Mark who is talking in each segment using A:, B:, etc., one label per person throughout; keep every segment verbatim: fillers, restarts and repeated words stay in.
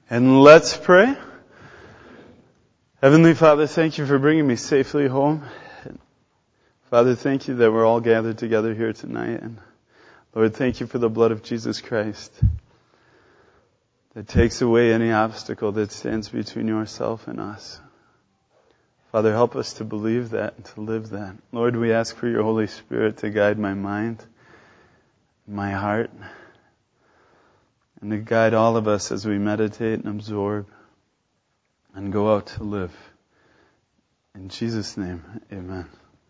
A: And let's pray. Heavenly Father, thank you for bringing me safely home. Father, thank you that we're all gathered together here tonight. And Lord, thank you for the blood of Jesus Christ that takes away any obstacle that stands between yourself and us. Father, help us to believe that and to live that. Lord, we ask for your Holy Spirit to guide my mind, my heart, and to guide all of us as we meditate and absorb and go out to live. In Jesus' name, amen.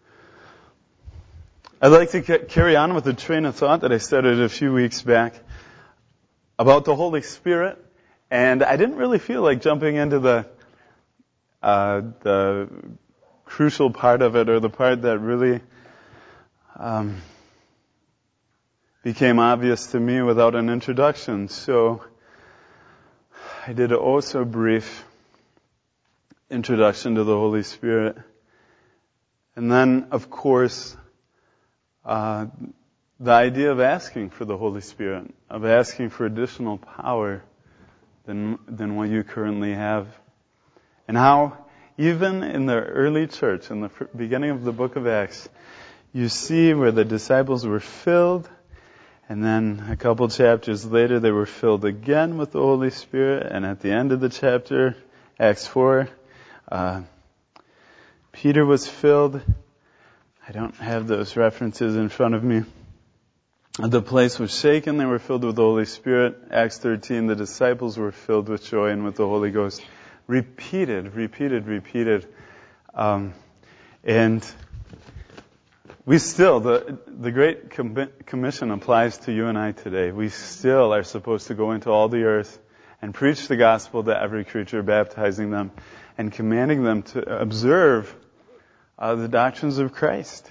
A: I'd like to carry on with a train of thought that I started a few weeks back about the Holy Spirit, and I didn't really feel like jumping into the uh, the crucial part of it, or the part that really um, became obvious to me without an introduction. So I did an oh so brief introduction to the Holy Spirit, and then, of course, uh, the idea of asking for the Holy Spirit, of asking for additional power than than what you currently have. And how, even in the early church, in the beginning of the book of Acts, you see where the disciples were filled, and then a couple chapters later they were filled again with the Holy Spirit, and at the end of the chapter, Acts four, uh, Peter was filled. I don't have those references in front of me. The place was shaken, they were filled with the Holy Spirit. Acts thirteen, the disciples were filled with joy and with the Holy Ghost. Repeated, repeated, repeated. Um, and we still, the the Great Commission applies to you and I today. We still are supposed to go into all the earth and preach the gospel to every creature, baptizing them and commanding them to observe uh, the doctrines of Christ.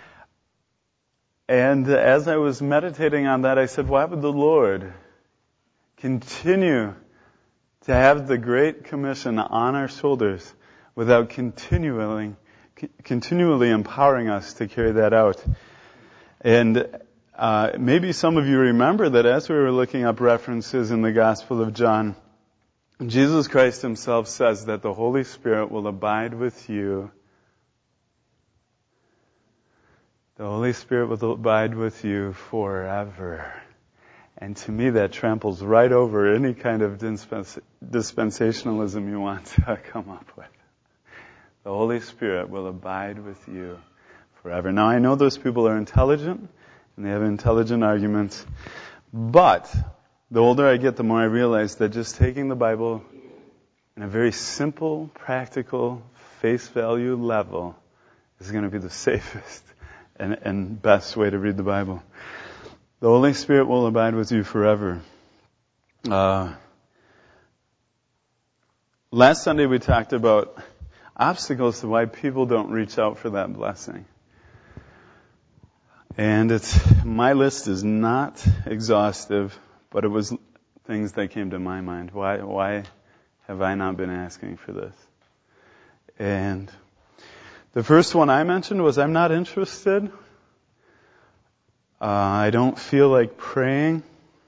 A: And as I was meditating on that, I said, why would the Lord continue to have the Great Commission on our shoulders without continually, continually empowering us to carry that out? And uh, maybe some of you remember that as we were looking up references in the Gospel of John, Jesus Christ himself says that the Holy Spirit will abide with you. The Holy Spirit will abide with you forever. And to me, that tramples right over any kind of dispens- dispensationalism you want to come up with. The Holy Spirit will abide with you forever. Now, I know those people are intelligent, and they have intelligent arguments, but the older I get, the more I realize that just taking the Bible in a very simple, practical, face value level is going to be the safest and, and best way to read the Bible. The Holy Spirit will abide with you forever. Uh, last Sunday we talked about obstacles to why people don't reach out for that blessing. And it's, my list is not exhaustive, but it was things that came to my mind. Why, why have I not been asking for this? And the first one I mentioned was I'm not interested. Uh, I don't feel like praying.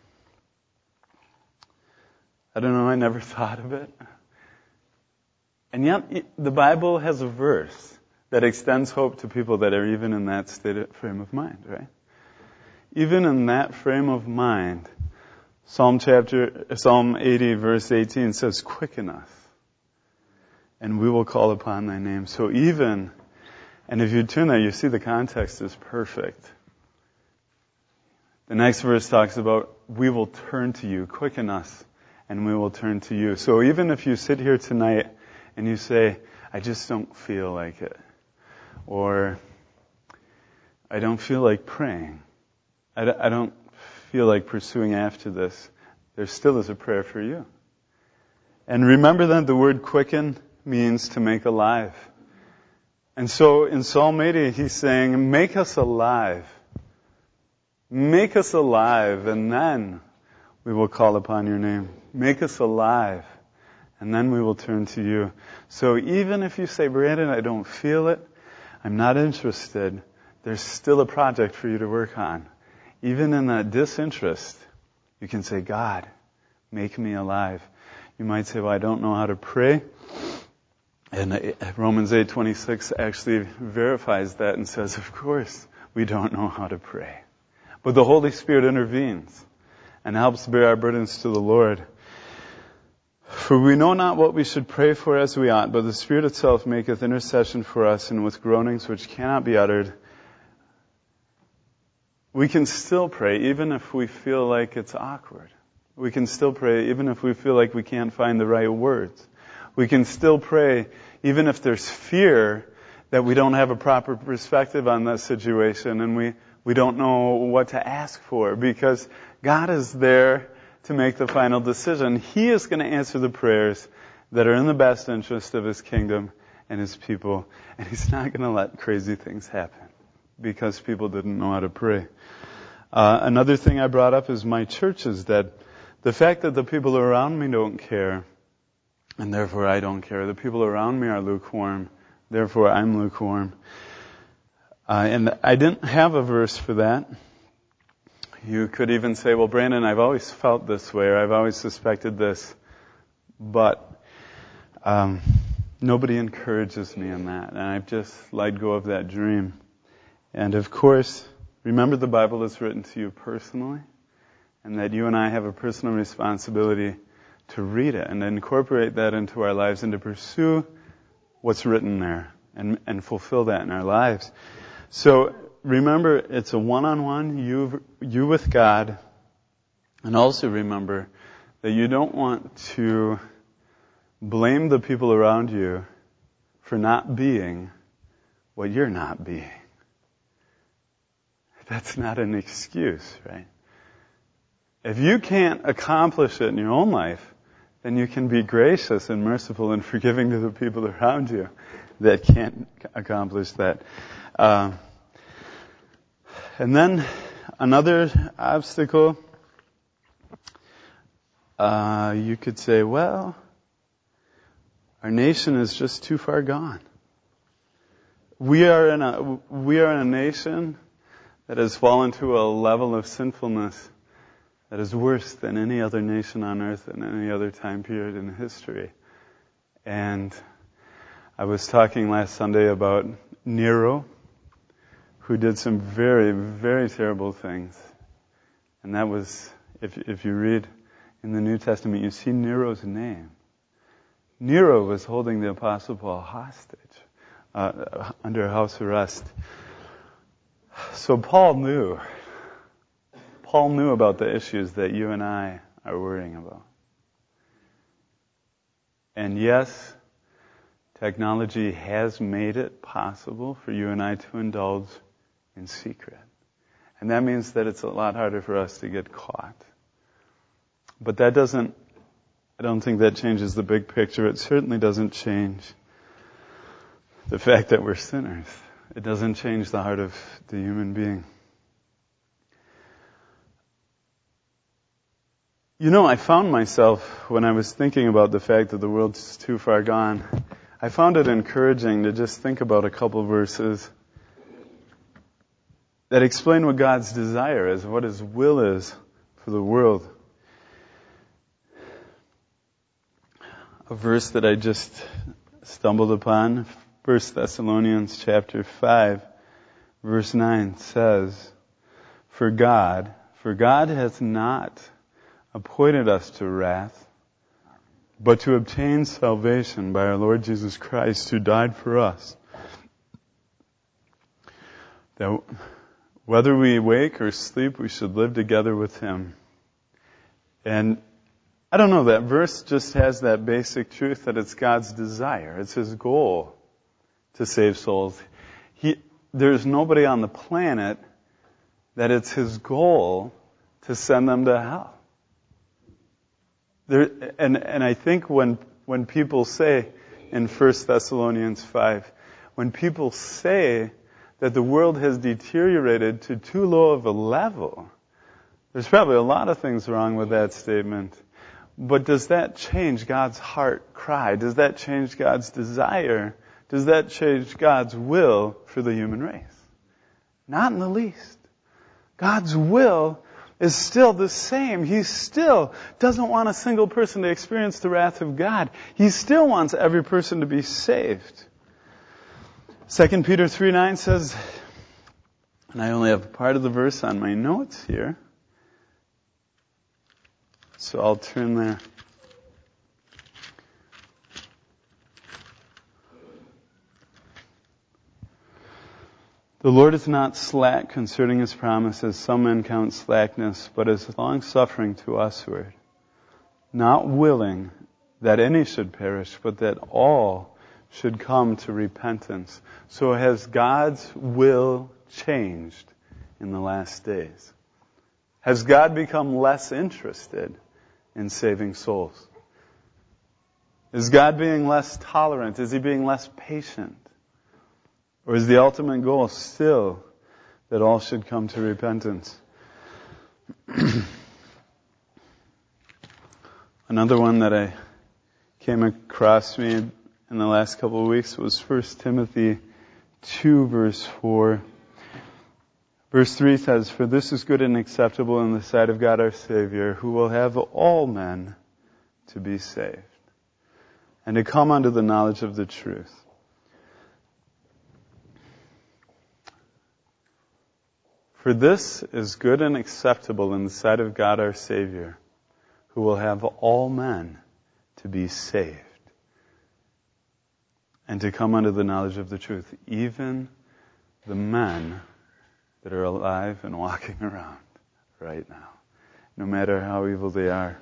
A: I don't know, I never thought of it. And yet, the Bible has a verse that extends hope to people that are even in that state of frame of mind, right? Even in that frame of mind, Psalm chapter, Psalm eighty verse eighteen says, quicken us, and we will call upon thy name. So even, and if you turn there, you see the context is perfect. The next verse talks about, we will turn to you, quicken us, and we will turn to you. So even if you sit here tonight and you say, I just don't feel like it, or I don't feel like praying, I don't feel like pursuing after this, there still is a prayer for you. And remember that the word quicken means to make alive. And so in Psalm eighty, he's saying, make us alive. Make us alive, and then we will call upon your name. Make us alive, and then we will turn to you. So even if you say, Brandon, I don't feel it, I'm not interested, there's still a project for you to work on. Even in that disinterest, you can say, God, make me alive. You might say, well, I don't know how to pray. And Romans eight twenty-six actually verifies that and says, of course, we don't know how to pray. But the Holy Spirit intervenes and helps bear our burdens to the Lord. For we know not what we should pray for as we ought, but the Spirit itself maketh intercession for us, and with groanings which cannot be uttered. We can still pray even if we feel like it's awkward. We can still pray even if we feel like we can't find the right words. We can still pray even if there's fear that we don't have a proper perspective on that situation and we, we don't know what to ask for, because God is there to make the final decision. He is going to answer the prayers that are in the best interest of His kingdom and His people, and He's not going to let crazy things happen because people didn't know how to pray. Uh, another thing I brought up is my church, is that the fact that the people around me don't care, and therefore I don't care. The people around me are lukewarm, therefore I'm lukewarm. Uh, and I didn't have a verse for that. You could even say, well, Brandon, I've always felt this way, or I've always suspected this, but um, nobody encourages me in that, and I've just let go of that dream. And of course, remember the Bible is written to you personally, and that you and I have a personal responsibility to read it and incorporate that into our lives and to pursue what's written there and, and fulfill that in our lives. So remember, it's a one-on-one, you, you with God, and also remember that you don't want to blame the people around you for not being what you're not being. That's not an excuse, right? If you can't accomplish it in your own life, then you can be gracious and merciful and forgiving to the people around you that can't accomplish that. Uh, and then another obstacle, uh, you could say, well, our nation is just too far gone. We are in a we are in a nation that has fallen to a level of sinfulness that is worse than any other nation on earth in any other time period in history. And I was talking last Sunday about Nero, who did some very, very terrible things. And that was, if if you read in the New Testament, you see Nero's name. Nero was holding the Apostle Paul hostage, uh, under house arrest. So Paul knew. Paul knew about the issues that you and I are worrying about. And yes, technology has made it possible for you and I to indulge in secret. And that means that it's a lot harder for us to get caught. But that doesn't, I don't think that changes the big picture. It certainly doesn't change the fact that we're sinners. It doesn't change the heart of the human being. You know, I found myself, when I was thinking about the fact that the world's too far gone, I found it encouraging to just think about a couple verses that explain what God's desire is, what His will is for the world. A verse that I just stumbled upon, First Thessalonians chapter five, verse nine says, For God, for God hath not appointed us to wrath, but to obtain salvation by our Lord Jesus Christ, who died for us, that whether we wake or sleep, we should live together with Him. And I don't know, that verse just has that basic truth that it's God's desire. It's His goal to save souls. He, there's nobody on the planet that it's His goal to send them to hell. There, and, and I think when, when people say in First Thessalonians five, when people say that the world has deteriorated to too low of a level, there's probably a lot of things wrong with that statement. But does that change God's heart cry? Does that change God's desire? Does that change God's will for the human race? Not in the least. God's will is still the same. He still doesn't want a single person to experience the wrath of God. He still wants every person to be saved. Second Peter three nine says, and I only have part of the verse on my notes here, so I'll turn there. The Lord is not slack concerning His promise, as some men count slackness, but is long-suffering to usward, not willing that any should perish, but that all should come to repentance. So has God's will changed in the last days? Has God become less interested in saving souls? Is God being less tolerant? Is He being less patient? Or is the ultimate goal still that all should come to repentance? Another one that I came across me in the last couple of weeks was First Timothy two, verse four. Verse three says, "For this is good and acceptable in the sight of God our Savior, who will have all men to be saved, and to come unto the knowledge of the truth." For this is good and acceptable in the sight of God our Savior, who will have all men to be saved, and to come unto the knowledge of the truth, even the men that are alive and walking around right now, no matter how evil they are.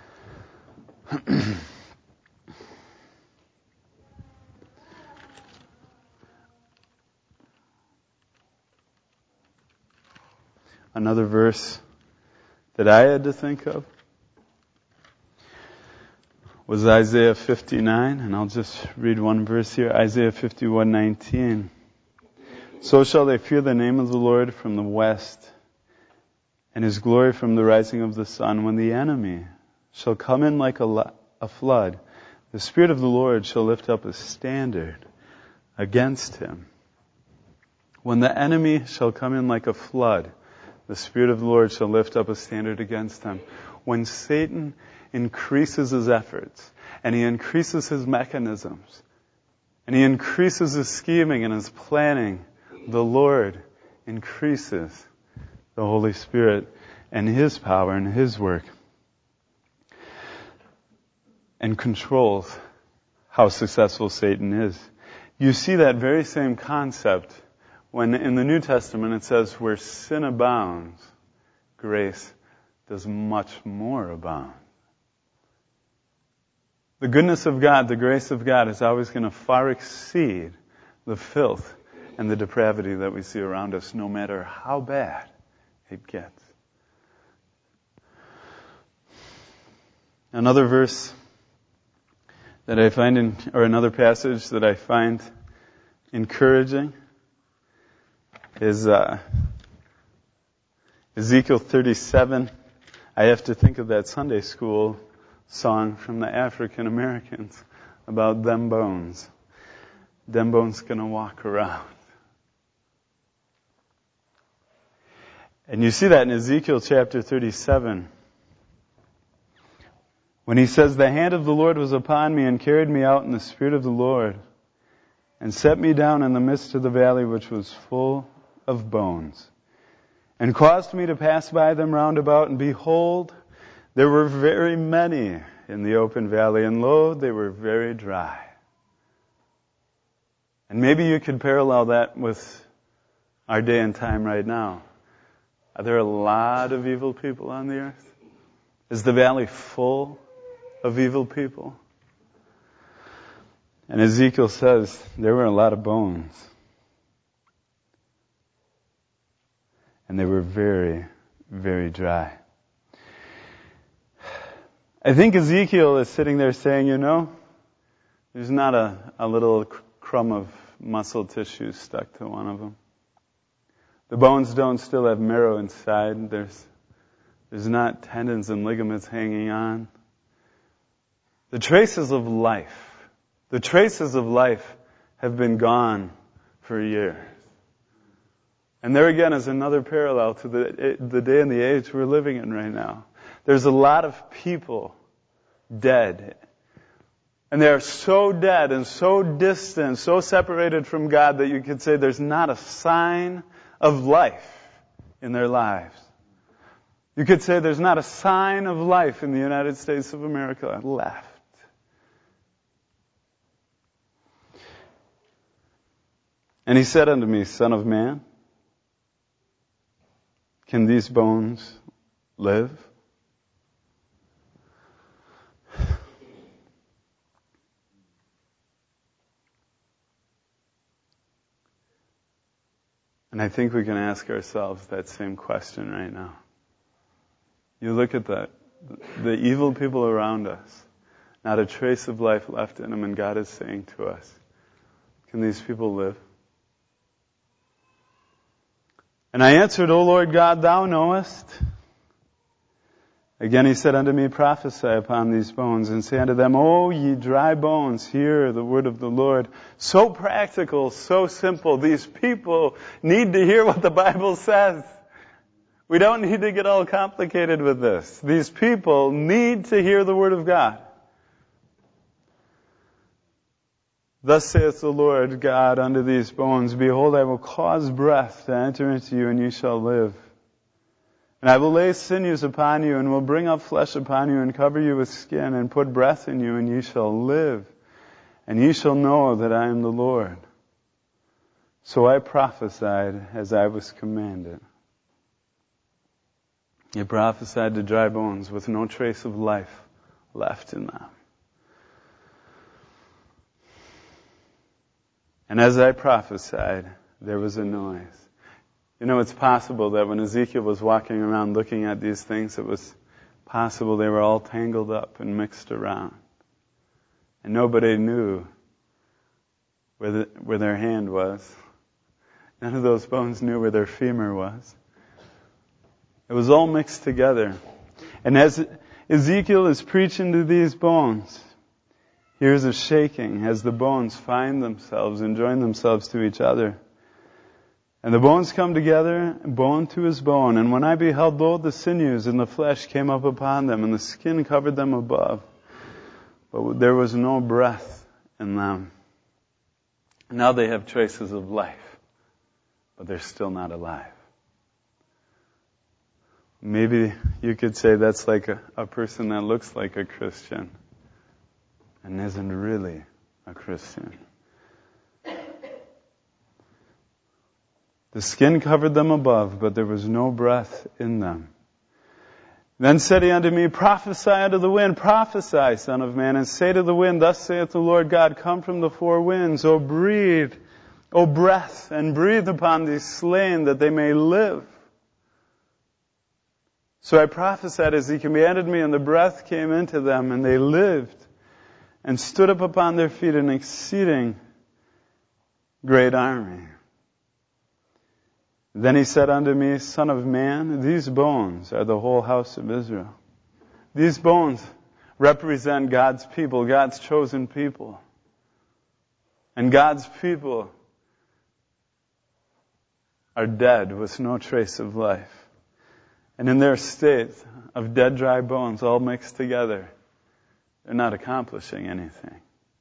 A: Another verse that I had to think of was Isaiah fifty-nine, and I'll just read one verse here. Isaiah fifty-one nineteen. "So shall they fear the name of the Lord from the west, and His glory from the rising of the sun. When the enemy shall come in like a, lo- a flood, the Spirit of the Lord shall lift up a standard against him." When the enemy shall come in like a flood, the Spirit of the Lord shall lift up a standard against him. When Satan increases his efforts, and he increases his mechanisms, and he increases his scheming and his planning, the Lord increases the Holy Spirit and His power and His work, and controls how successful Satan is. You see that very same concept when in the New Testament it says, where sin abounds, grace does much more abound. The goodness of God, the grace of God is always going to far exceed the filth and the depravity that we see around us, no matter how bad it gets. Another verse that I find in, or another passage that I find encouraging is uh, Ezekiel thirty-seven. I have to think of that Sunday school song from the African Americans about them bones. Them bones gonna walk around. And you see that in Ezekiel chapter thirty-seven. When he says, "The hand of the Lord was upon me and carried me out in the Spirit of the Lord, and set me down in the midst of the valley which was full of bones, and caused me to pass by them round about, and behold, there were very many in the open valley, and lo, they were very dry." And maybe you could parallel that with our day and time right now. Are there a lot of evil people on the earth? Is the valley full of evil people? And Ezekiel says there were a lot of bones. And they were very, very dry. I think Ezekiel is sitting there saying, you know, there's not a, a little crumb of muscle tissue stuck to one of them. The bones don't still have marrow inside. There's, there's not tendons and ligaments hanging on. The traces of life, the traces of life have been gone for years. And there again is another parallel to the, the day and the age we're living in right now. There's a lot of people dead. And they are so dead and so distant, so separated from God that you could say there's not a sign of life in their lives. You could say there's not a sign of life in the United States of America left. And he said unto me, Son of man, can these bones live? And I think we can ask ourselves that same question right now. You look at the, the evil people around us, not a trace of life left in them, and God is saying to us, can these people live? And I answered, O Lord God, thou knowest. Again he said unto me, prophesy upon these bones, and say unto them, O ye dry bones, hear the word of the Lord. So practical, so simple. These people need to hear what the Bible says. We don't need to get all complicated with this. These people need to hear the word of God. Thus saith the Lord God unto these bones, Behold, I will cause breath to enter into you, and you shall live. And I will lay sinews upon you, and will bring up flesh upon you, and cover you with skin, and put breath in you, and you shall live. And ye shall know that I am the Lord. So I prophesied as I was commanded. He prophesied to dry bones with no trace of life left in them. And as I prophesied, there was a noise. You know, it's possible that when Ezekiel was walking around looking at these things, it was possible they were all tangled up and mixed around. And nobody knew where, the, where their hand was. None of those bones knew where their femur was. It was all mixed together. And as Ezekiel is preaching to these bones, here's a shaking as the bones find themselves and join themselves to each other. And the bones come together, bone to his bone. And when I beheld, lo, the sinews and the flesh came up upon them, and the skin covered them above. But there was no breath in them. Now they have traces of life, but they're still not alive. Maybe you could say that's like a, a person that looks like a Christian and isn't really a Christian. The skin covered them above, but there was no breath in them. Then said he unto me, Prophesy unto the wind, prophesy, Son of man, and say to the wind, Thus saith the Lord God, Come from the four winds, O breathe, O breath, and breathe upon these slain, that they may live. So I prophesied as he commanded me, and the breath came into them, and they lived, and stood up upon their feet, an exceeding great army. Then he said unto me, Son of man, these bones are the whole house of Israel. These bones represent God's people, God's chosen people. And God's people are dead with no trace of life. And in their state of dead, dry bones all mixed together, they're not accomplishing anything.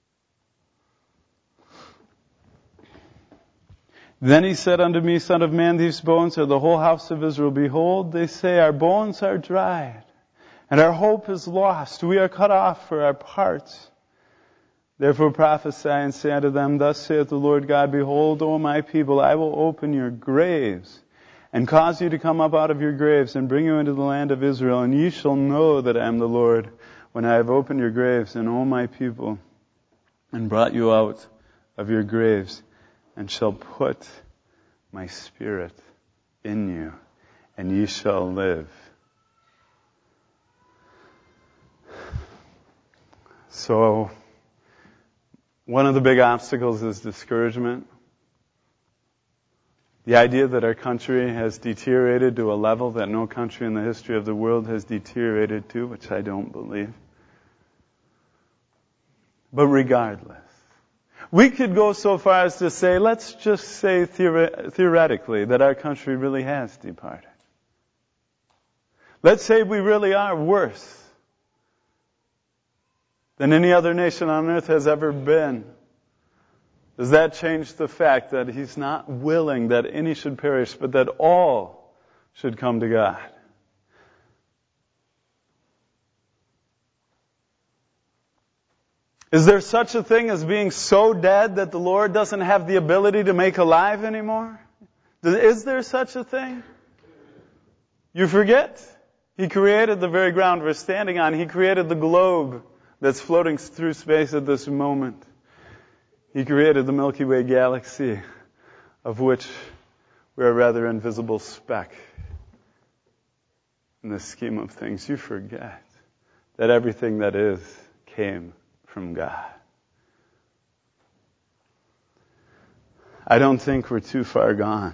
A: Then he said unto me, Son of man, these bones are the whole house of Israel. Behold, they say, our bones are dried, and our hope is lost. We are cut off for our parts. Therefore prophesy and say unto them, Thus saith the Lord God, Behold, O my people, I will open your graves, and cause you to come up out of your graves, and bring you into the land of Israel, and ye shall know that I am the Lord, when I have opened your graves, and O my people, and brought you out of your graves, and shall put my spirit in you, and ye shall live. So, one of the big obstacles is discouragement. The idea that our country has deteriorated to a level that no country in the history of the world has deteriorated to, which I don't believe. But regardless, We could go so far as to say, let's just say theore- theoretically that our country really has departed. Let's say we really are worse than any other nation on earth has ever been. Does that change the fact that He's not willing that any should perish, but that all should come to God? Is there such a thing as being so dead that the Lord doesn't have the ability to make alive anymore? Is there such a thing? You forget? He created the very ground we're standing on. He created the globe that's floating through space at this moment. He created the Milky Way galaxy, of which we're a rather invisible speck in the scheme of things. You forget that everything that is came from God. I don't think we're too far gone.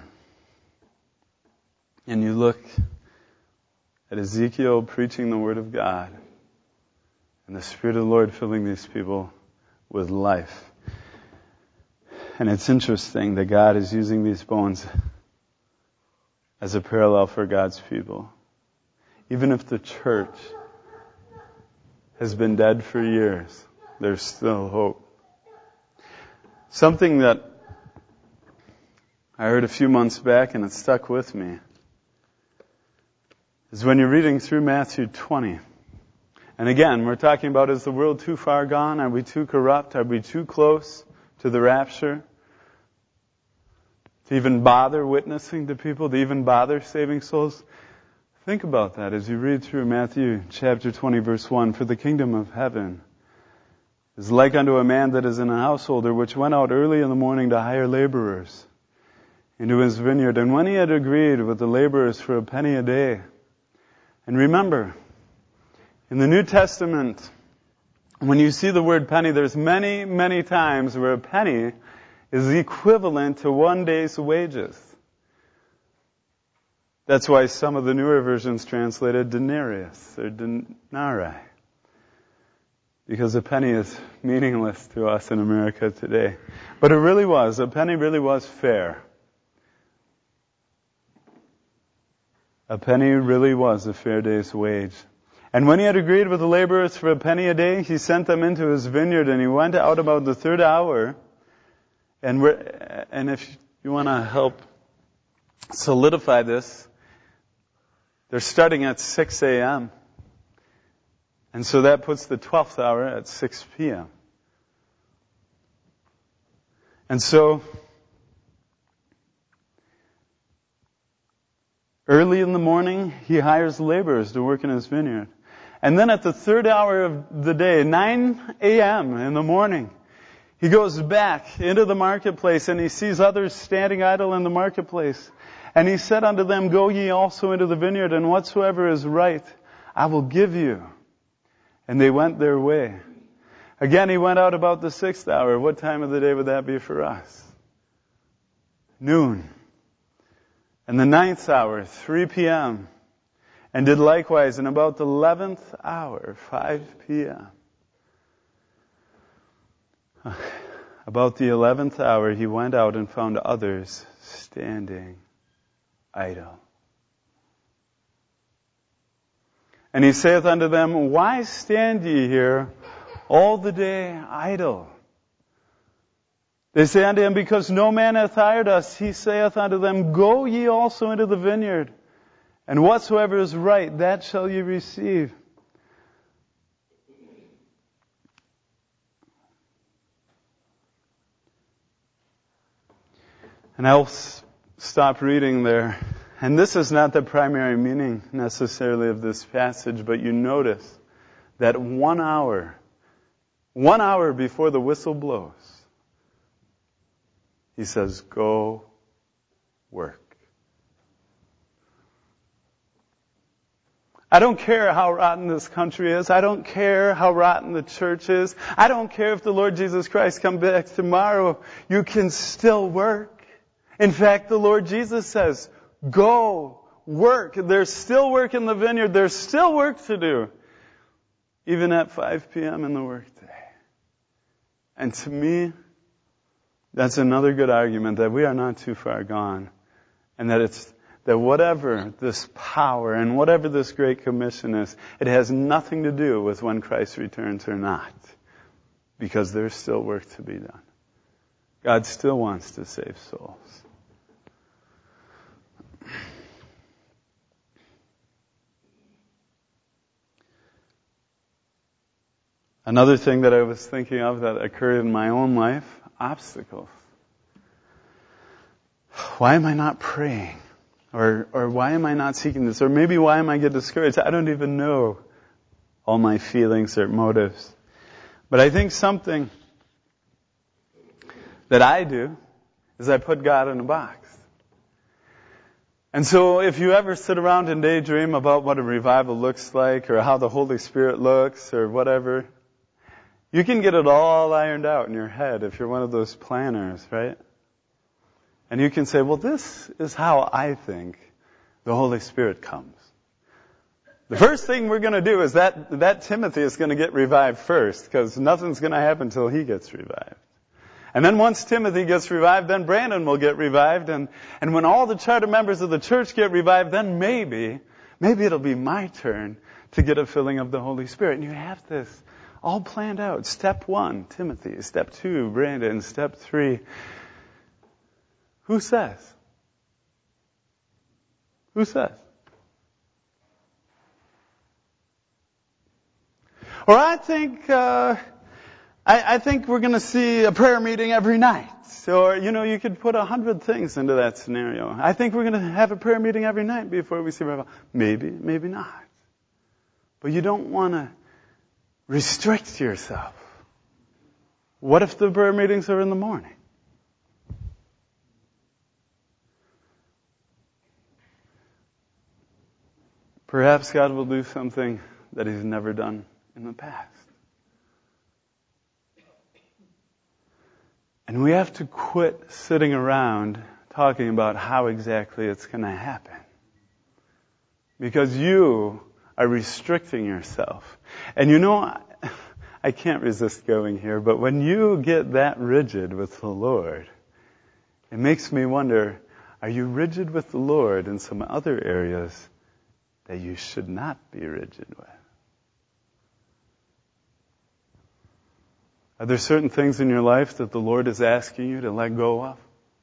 A: And you look at Ezekiel preaching the Word of God, and the Spirit of the Lord filling these people with life. And it's interesting that God is using these bones as a parallel for God's people. Even if the church has been dead for years, there's still hope. Something that I heard a few months back and it stuck with me is when you're reading through Matthew twenty. And again, we're talking about, is the world too far gone? Are we too corrupt? Are we too close to the rapture to even bother witnessing to people, to even bother saving souls? Think about that as you read through Matthew chapter twenty, verse one. For the kingdom of heaven is like unto a man that is in a householder, which went out early in the morning to hire laborers into his vineyard. And when he had agreed with the laborers for a penny a day. And remember, in the New Testament, when you see the word penny, there's many, many times where a penny is equivalent to one day's wages. That's why some of the newer versions translated denarius or denarii. Because a penny is meaningless to us in America today. But it really was. A penny really was fair. A penny really was a fair day's wage. And when he had agreed with the laborers for a penny a day, he sent them into his vineyard, and he went out about the third hour. And we're, and if you want to help solidify this, they're starting at six a.m. And so that puts the twelfth hour at six p.m. And so, early in the morning, he hires laborers to work in his vineyard. And then at the third hour of the day, nine a.m. in the morning, he goes back into the marketplace and he sees others standing idle in the marketplace. And he said unto them, Go ye also into the vineyard, and whatsoever is right, I will give you. And they went their way. Again, he went out about the sixth hour. What time of the day would that be for us? Noon. And the ninth hour, three p.m. And did likewise in about the eleventh hour, five p.m. About the eleventh hour, he went out and found others standing idle. And he saith unto them, Why stand ye here all the day idle? They say unto him, Because no man hath hired us. He saith unto them, Go ye also into the vineyard, and whatsoever is right, that shall ye receive. And I'll s- stop reading there. And this is not the primary meaning necessarily of this passage, but you notice that one hour, one hour before the whistle blows, he says, Go work. I don't care how rotten this country is. I don't care how rotten the church is. I don't care if the Lord Jesus Christ comes back tomorrow. You can still work. In fact, the Lord Jesus says, Go work. There's still work in the vineyard. There's still work to do. Even at five p.m. in the workday. And to me, That's another good argument that we are not too far gone. And that it's, that whatever this power and whatever this Great Commission is, it has nothing to do with when Christ returns or not. Because there's still work to be done. God still wants to save souls. Another thing that I was thinking of that occurred in my own life, obstacles. Why am I not praying? Or or why am I not seeking this? Or maybe why am I get discouraged? I don't even know all my feelings or motives. But I think something that I do is I put God in a box. And so if you ever sit around and daydream about what a revival looks like or how the Holy Spirit looks or whatever, you can get it all ironed out in your head if you're one of those planners, right? And you can say, well, this is how I think the Holy Spirit comes. The first thing we're going to do is that that Timothy is going to get revived first, because nothing's going to happen until he gets revived. And then once Timothy gets revived, then Brandon will get revived. And, and when all the charter members of the church get revived, then maybe, maybe it'll be my turn to get a filling of the Holy Spirit. And you have this all planned out. Step one, Timothy. Step two, Brandon. Step three. Who says? Who says? Or I think, uh, I, I think we're going to see a prayer meeting every night. Or, you know, you could put a hundred things into that scenario. I think we're going to have a prayer meeting every night before we see revival. Maybe, maybe not. But you don't want to restrict yourself. What if the prayer meetings are in the morning? Perhaps God will do something that He's never done in the past. And we have to quit sitting around talking about how exactly it's going to happen. Because you are restricting yourself. And you know, I can't resist going here, but when you get that rigid with the Lord, it makes me wonder, are you rigid with the Lord in some other areas that you should not be rigid with? Are there certain things in your life that the Lord is asking you to let go of?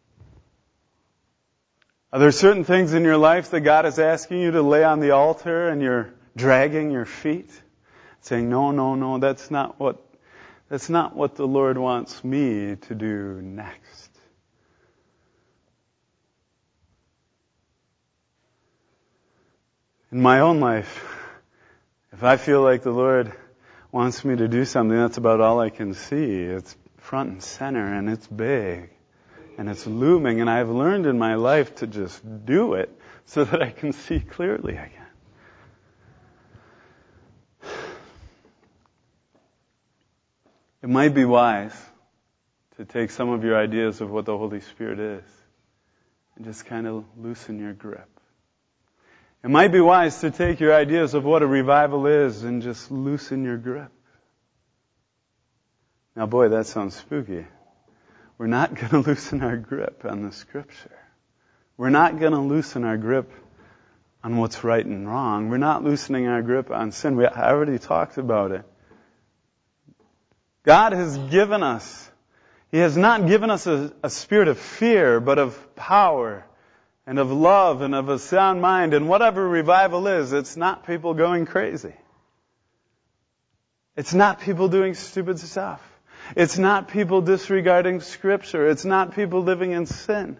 A: Are there certain things in your life that God is asking you to lay on the altar and you're dragging your feet? Saying, no, no, no, that's not what, that's not what the Lord wants me to do next. In my own life, if I feel like the Lord wants me to do something, that's about all I can see. It's front and center, and it's big, and it's looming, and I've learned in my life to just do it so that I can see clearly again. It might be wise to take some of your ideas of what the Holy Spirit is and just kind of loosen your grip. It might be wise to take your ideas of what a revival is and just loosen your grip. Now, boy, that sounds spooky. We're not going to loosen our grip on the Scripture. We're not going to loosen our grip on what's right and wrong. We're not loosening our grip on sin. We I already talked about it. God has given us, He has not given us a, a spirit of fear, but of power and of love and of a sound mind. And whatever revival is, it's not people going crazy. It's not people doing stupid stuff. It's not people disregarding Scripture. It's not people living in sin.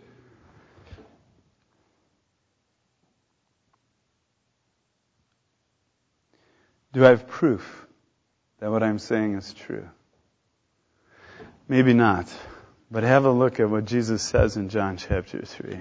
A: Do I have proof that what I'm saying is true? Maybe not. But have a look at what Jesus says in John chapter three.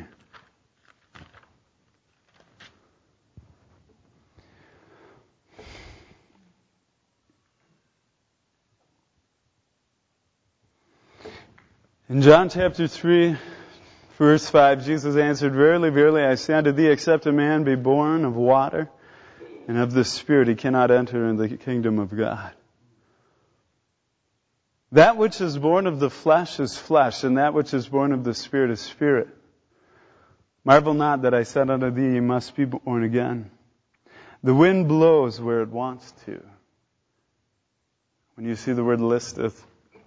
A: In John chapter three, verse five, Jesus answered, "Verily, verily, I say unto thee, except a man be born of water and of the Spirit, he cannot enter into the kingdom of God." That which is born of the flesh is flesh, and that which is born of the Spirit is spirit. Marvel not that I said unto thee, you must be born again. The wind blows where it wants to. When you see the word listeth,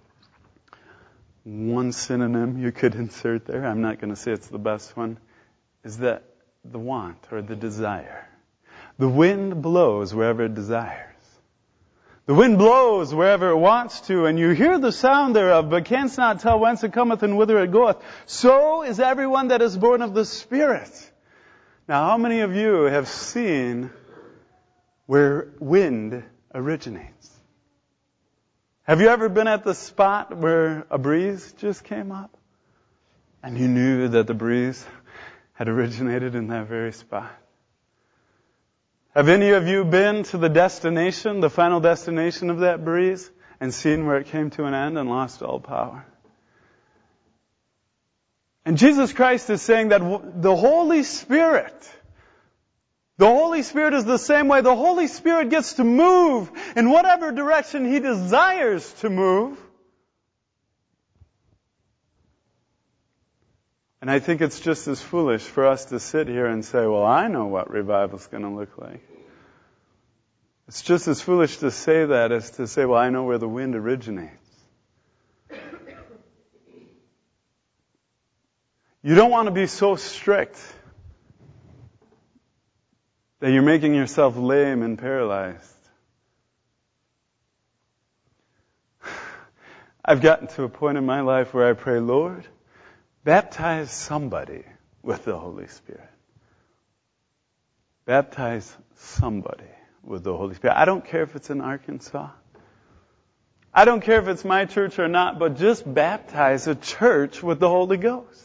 A: one synonym you could insert there, I'm not going to say it's the best one, is that the want or the desire. The wind blows wherever it desires. The wind blows wherever it wants to, and you hear the sound thereof, but canst not tell whence it cometh and whither it goeth. So is everyone that is born of the Spirit. Now, how many of you have seen where wind originates? Have you ever been at the spot where a breeze just came up? And you knew that the breeze had originated in that very spot? Have any of you been to the destination, the final destination of that breeze, and seen where it came to an end and lost all power? And Jesus Christ is saying that the Holy Spirit, the Holy Spirit is the same way. The Holy Spirit gets to move in whatever direction He desires to move. And I think it's just as foolish for us to sit here and say, well, I know what revival's going to look like. It's just as foolish to say that as to say, well, I know where the wind originates. You don't want to be so strict that you're making yourself lame and paralyzed. I've gotten to a point in my life where I pray, Lord, baptize somebody with the Holy Spirit. Baptize somebody with the Holy Spirit. I don't care if it's in Arkansas. I don't care if it's my church or not, but just baptize a church with the Holy Ghost.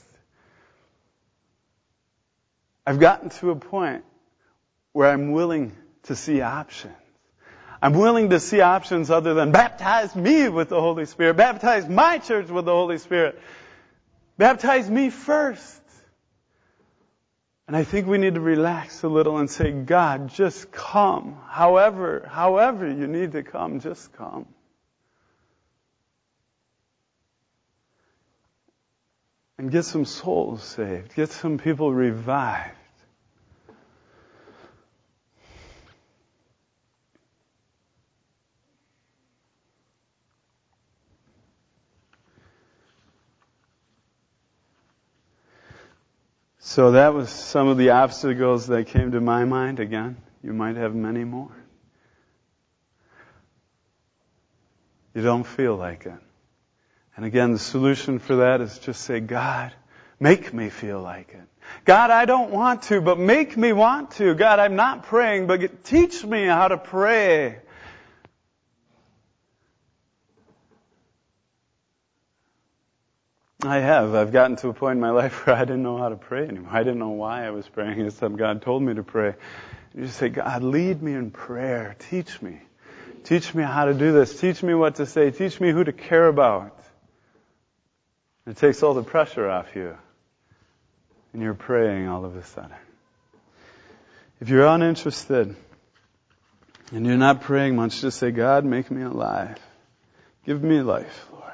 A: I've gotten to a point where I'm willing to see options. I'm willing to see options other than baptize me with the Holy Spirit, baptize my church with the Holy Spirit. Baptize me first. And I think we need to relax a little and say, God, just come. However, however you need to come, just come. And get some souls saved. Get some people revived. So that was some of the obstacles that came to my mind. Again, you might have many more. You don't feel like it. And again, the solution for that is just say, God, make me feel like it. God, I don't want to, but make me want to. God, I'm not praying, but teach me how to pray. I have. I've gotten to a point in my life where I didn't know how to pray anymore. I didn't know why I was praying. Except God told me to pray. You just say, God, lead me in prayer. Teach me. Teach me how to do this. Teach me what to say. Teach me who to care about. It takes all the pressure off you. And you're praying all of a sudden. If you're uninterested and you're not praying much, just say, God, make me alive. Give me life, Lord.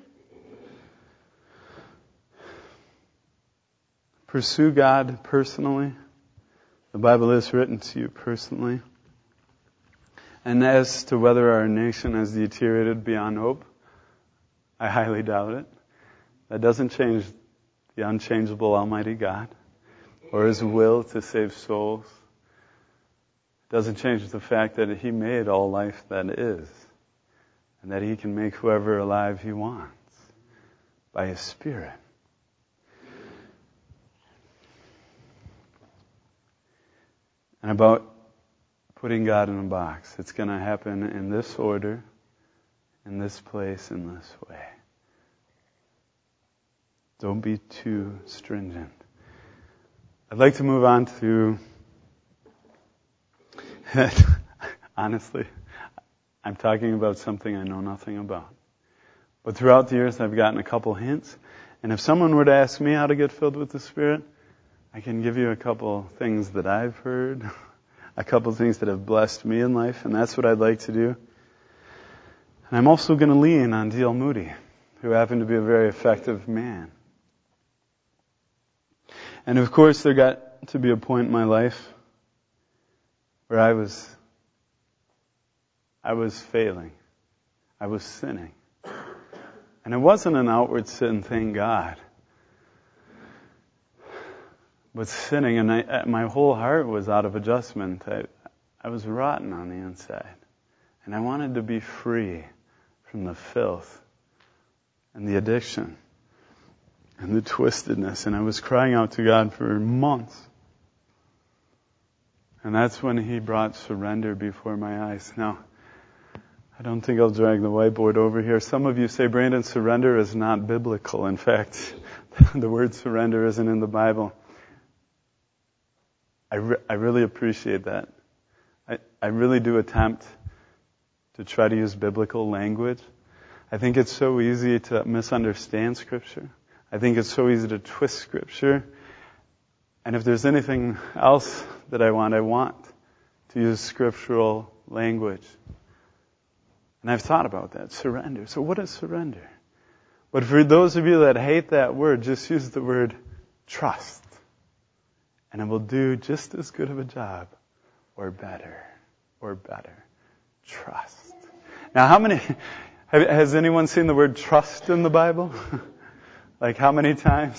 A: Pursue God personally. The Bible is written to you personally. And as to whether our nation has deteriorated beyond hope, I highly doubt it. That doesn't change the unchangeable Almighty God or His will to save souls. It doesn't change the fact that He made all life that is and that He can make whoever alive He wants by His Spirit. And about putting God in a box. It's going to happen in this order, in this place, in this way. Don't be too stringent. I'd like to move on to, honestly, I'm talking about something I know nothing about. But throughout the years, I've gotten a couple hints. And if someone were to ask me how to get filled with the Spirit, I can give you a couple things that I've heard, a couple things that have blessed me in life, and that's what I'd like to do. And I'm also going to lean on D L Moody, who happened to be a very effective man. And of course, there got to be a point in my life where I was, I was failing. I was sinning. And it wasn't an outward sin, thank God. But sinning, and I, my whole heart was out of adjustment. I, I was rotten on the inside. And I wanted to be free from the filth and the addiction and the twistedness. And I was crying out to God for months. And that's when He brought surrender before my eyes. Now, I don't think I'll drag the whiteboard over here. Some of you say, Brandon, surrender is not biblical. In fact, the word surrender isn't in the Bible. I, re- I really appreciate that. I, I really do attempt to try to use biblical language. I think it's so easy to misunderstand Scripture. I think it's so easy to twist Scripture. And if there's anything else that I want, I want to use scriptural language. And I've thought about that, surrender. So what is surrender? But for those of you that hate that word, just use the word trust. And it will do just as good of a job, or better, or better. Trust. Now how many, has anyone seen the word trust in the Bible? Like how many times?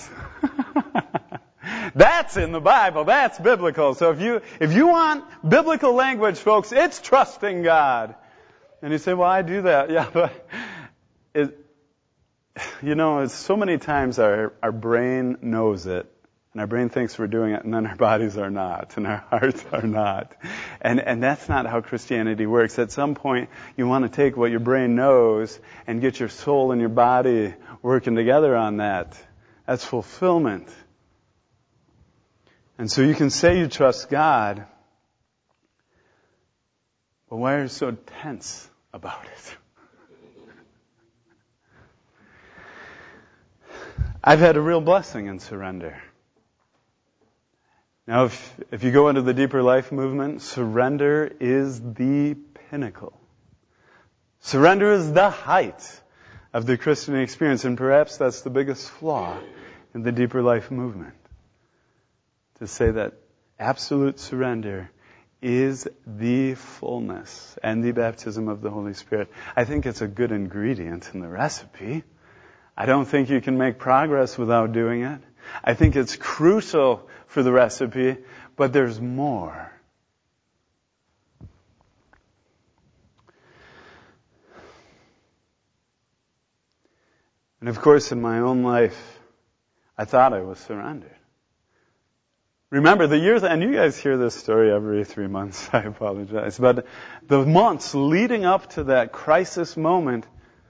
A: That's in the Bible. That's biblical. So if you, if you want biblical language, folks, it's trusting God. And you say, well, I do that. Yeah, but it, you know, it's so many times our, our brain knows it, and our brain thinks we're doing it, and then our bodies are not, and our hearts are not. And, and that's not how Christianity works. At some point, you want to take what your brain knows and get your soul and your body working together on that. That's fulfillment. And so you can say you trust God, but why are you so tense about it? I've had a real blessing in surrender. Now, if, if you go into the Deeper Life movement, surrender is the pinnacle. Surrender is the height of the Christian experience, and perhaps that's the biggest flaw in the Deeper Life movement. To say that absolute surrender is the fullness and the baptism of the Holy Spirit. I think it's a good ingredient in the recipe. I don't think you can make progress without doing it. I think it's crucial for the recipe, but there's more. And of course, in my own life, I thought I was surrendered. Remember the years, and you guys hear this story every three months, I apologize, but the months leading up to that crisis moment,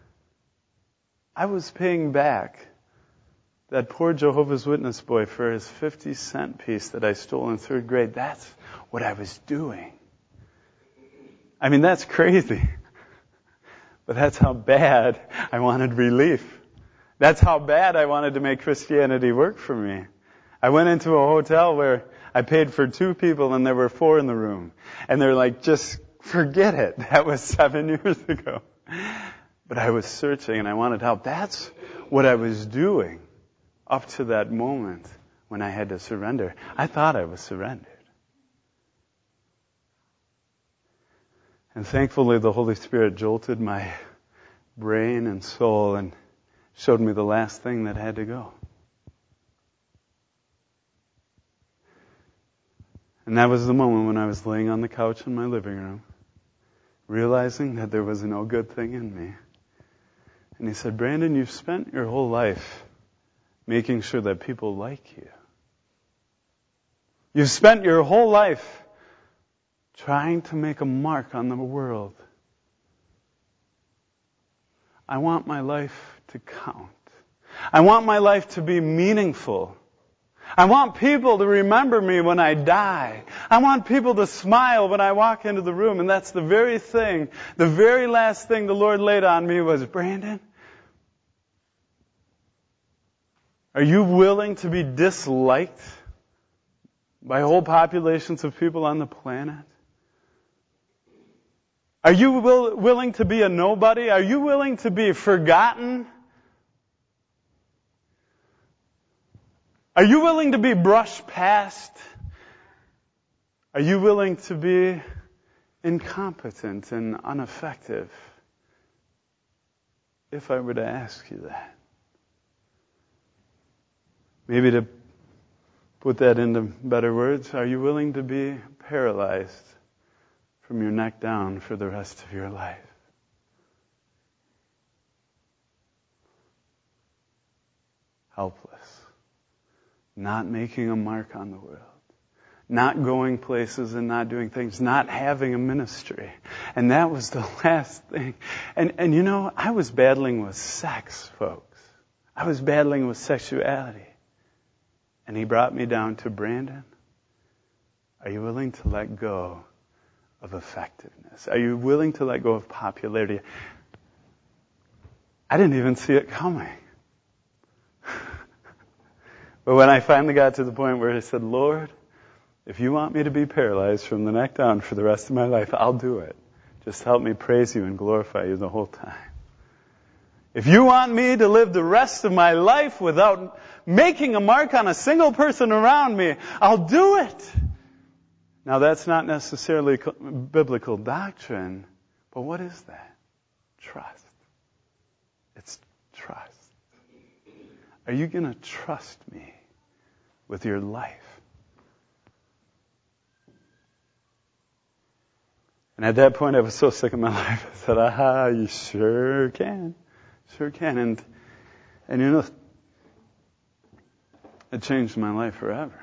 A: I was paying back that poor Jehovah's Witness boy for his fifty cent piece that I stole in third grade. That's what I was doing. I mean, that's crazy. But that's how bad I wanted relief. That's how bad I wanted to make Christianity work for me. I went into a hotel where I paid for two people and there were four in the room. And they're like, just forget it. That was seven years ago. But I was searching and I wanted help. That's what I was doing up to that moment when I had to surrender. I thought I was surrendered. And thankfully the Holy Spirit jolted my brain and soul and showed me the last thing that had to go. And that was the moment when I was laying on the couch in my living room, realizing that there was no good thing in me. And He said, Brandon, you've spent your whole life making sure that people like you. You've spent your whole life trying to make a mark on the world. I want my life to count. I want my life to be meaningful. I want people to remember me when I die. I want people to smile when I walk into the room. And that's the very thing, the very last thing the Lord laid on me was, Brandon, are you willing to be disliked by whole populations of people on the planet? Are you will, willing to be a nobody? Are you willing to be forgotten? Are you willing to be brushed past? Are you willing to be incompetent and ineffective? If I were to ask you that. Maybe to put that into better words, are you willing to be paralyzed from your neck down for the rest of your life? Helpless. Not making a mark on the world. Not going places and not doing things. Not having a ministry. And that was the last thing. And, and you know, I was battling with sex, folks. I was battling with sexuality. And he brought me down to, Brandon, are you willing to let go of effectiveness? Are you willing to let go of popularity? I didn't even see it coming. But when I finally got to the point where I said, Lord, if you want me to be paralyzed from the neck down for the rest of my life, I'll do it. Just help me praise you and glorify you the whole time. If you want me to live the rest of my life without making a mark on a single person around me, I'll do it. Now that's not necessarily biblical doctrine, but what is that? Trust. It's trust. Are you going to trust me with your life? And at that point I was so sick of my life, I said, aha, you sure can. Sure can. And, and you know, it changed my life forever.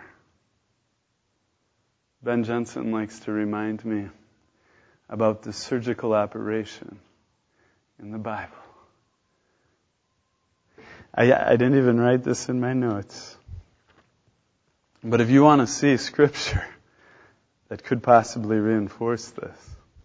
A: Ben Jensen likes to remind me about the surgical operation in the Bible. I, I didn't even write this in my notes. But if you want to see scripture that could possibly reinforce this,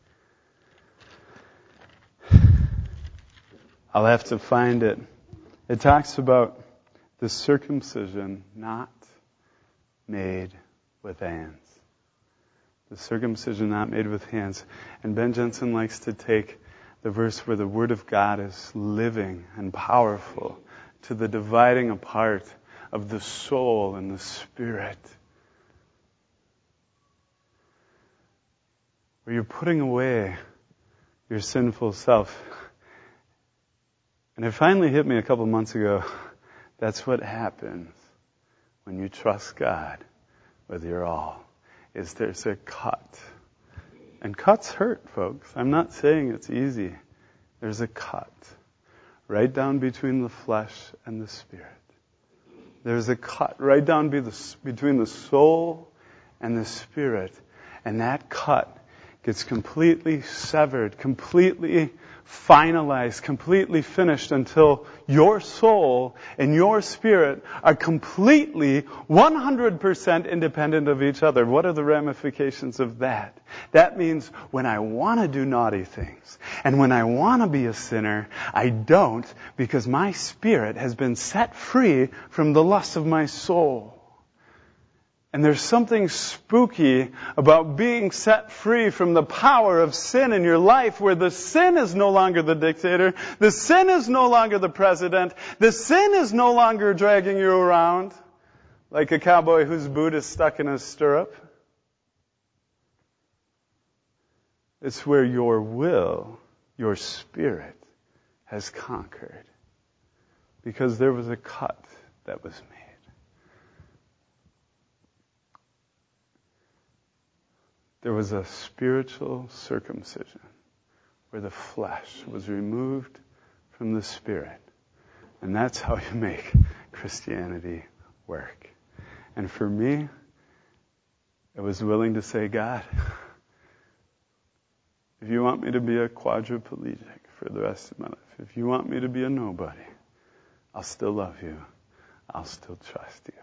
A: I'll have to find it. It talks about the circumcision not made with hands. The circumcision not made with hands. And Ben Jensen likes to take the verse where the Word of God is living and powerful to the dividing apart of the soul and the spirit. Where you're putting away your sinful self. And it finally hit me a couple months ago. That's what happens when you trust God with your all. Is there's a cut. And cuts hurt, folks. I'm not saying it's easy. There's a cut. Right down between the flesh and the spirit. There's a cut right down be the, between the soul and the spirit. And that cut gets completely severed, completely finalized, completely finished until your soul and your spirit are completely one hundred percent independent of each other. What are the ramifications of that? That means when I want to do naughty things and when I want to be a sinner, I don't, because my spirit has been set free from the lust of my soul. And there's something spooky about being set free from the power of sin in your life, where the sin is no longer the dictator, the sin is no longer the president, the sin is no longer dragging you around like a cowboy whose boot is stuck in his stirrup. It's where your will, your spirit, has conquered. Because there was a cut that was made. There was a spiritual circumcision where the flesh was removed from the spirit. And that's how you make Christianity work. And for me, I was willing to say, God, if you want me to be a quadriplegic for the rest of my life, if you want me to be a nobody, I'll still love you. I'll still trust you.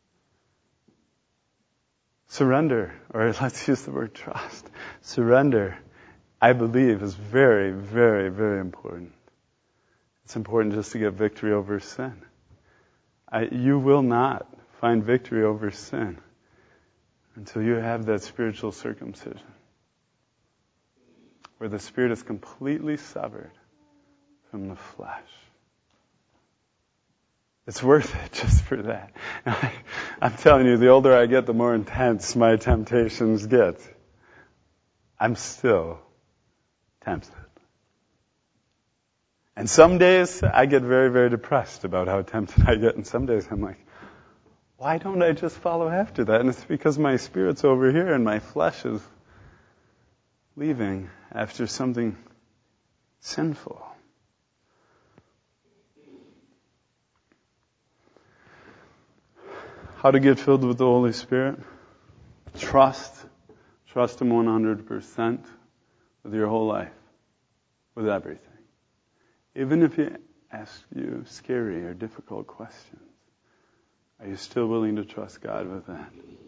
A: Surrender, or let's use the word trust. Surrender, I believe, is very, very, very important. It's important just to get victory over sin. I, you will not find victory over sin until you have that spiritual circumcision. where the spirit is completely severed from the flesh. It's worth it just for that. I, I'm telling you, the older I get, the more intense my temptations get. I'm still tempted. And some days I get very, very depressed about how tempted I get. And some days I'm like, why don't I just follow after that? And it's because my spirit's over here and my flesh is leaving after something sinful. How to get filled with the Holy Spirit? Trust. Trust Him one hundred percent with your whole life. With everything. Even if He asks you scary or difficult questions, are you still willing to trust God with that?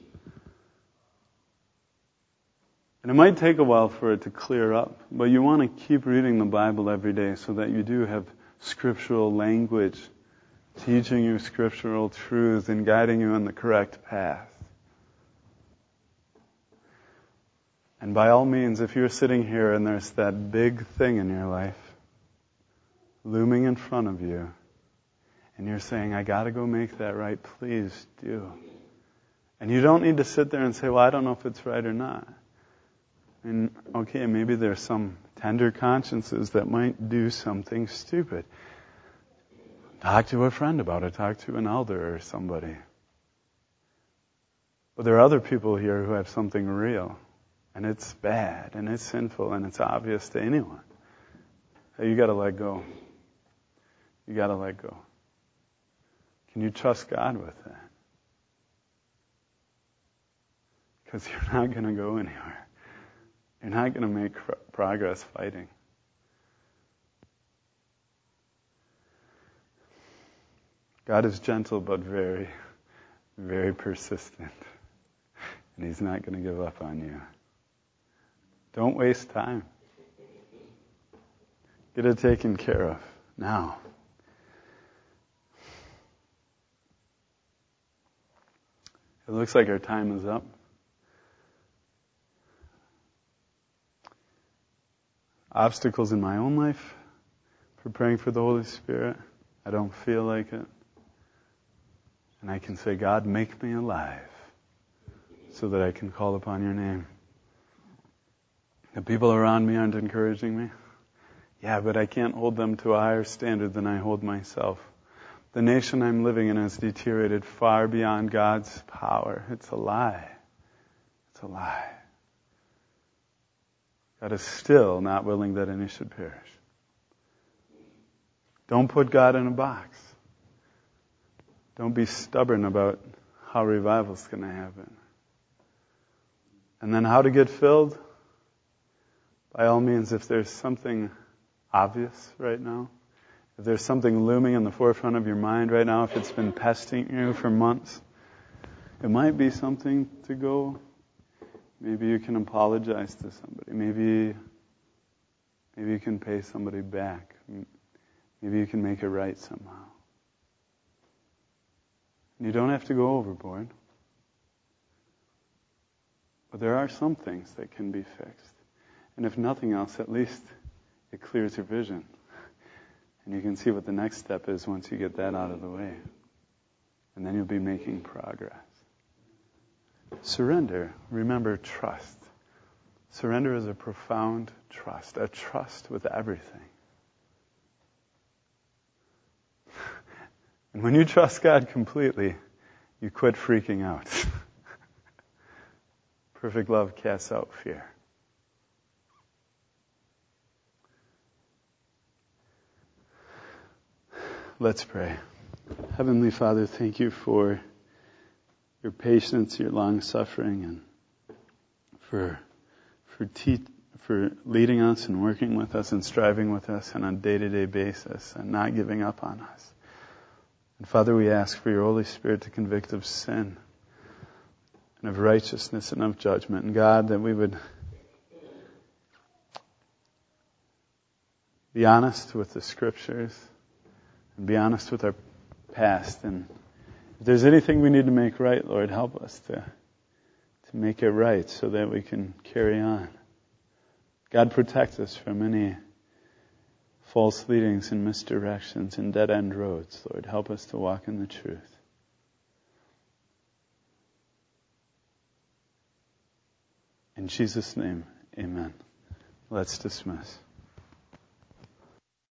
A: And it might take a while for it to clear up, but you want to keep reading the Bible every day so that you do have scriptural language teaching you scriptural truth and guiding you on the correct path. And by all means, if you're sitting here and there's that big thing in your life looming in front of you, and you're saying, I gotta go make that right, please do. And you don't need to sit there and say, well, I don't know if it's right or not. And okay, maybe there's some tender consciences that might do something stupid. Talk to a friend about it. Talk to an elder or somebody. But there are other people here who have something real. And it's bad. And it's sinful. And it's obvious to anyone. Hey, you got to let go. You got to let go. Can you trust God with that? Because you're not going to go anywhere. You're not going to make progress fighting. God is gentle but very, very persistent. And He's not going to give up on you. Don't waste time. Get it taken care of now. It looks like our time is up. Obstacles in my own life for praying for the Holy Spirit. I don't feel like it. And I can say, God, make me alive so that I can call upon your name. The people around me aren't encouraging me. Yeah, but I can't hold them to a higher standard than I hold myself. The nation I'm living in has deteriorated far beyond God's power. It's a lie. It's a lie. God is still not willing that any should perish. Don't put God in a box. Don't be stubborn about how revival's going to happen. And then how to get filled? By all means, if there's something obvious right now, if there's something looming in the forefront of your mind right now, if it's been pestering you for months, it might be something to go. Maybe you can apologize to somebody. Maybe, maybe you can pay somebody back. Maybe you can make it right somehow. You don't have to go overboard. But there are some things that can be fixed. And if nothing else, at least it clears your vision. And you can see what the next step is once you get that out of the way. And then you'll be making progress. Surrender. Remember, trust. Surrender is a profound trust. A trust with everything. And when you trust God completely, you quit freaking out. Perfect love casts out fear. Let's pray. Heavenly Father, thank you for your patience, your long suffering, and for for te- for leading us and working with us and striving with us on a day-to-day basis and not giving up on us. And Father, we ask for your Holy Spirit to convict of sin and of righteousness and of judgment. And God, that we would be honest with the Scriptures and be honest with our past. And if there's anything we need to make right, Lord, help us to, to make it right so that we can carry on. God, protect us from any false leadings and misdirections and dead-end roads. Lord, help us to walk in the truth. In Jesus' name, amen. Let's dismiss.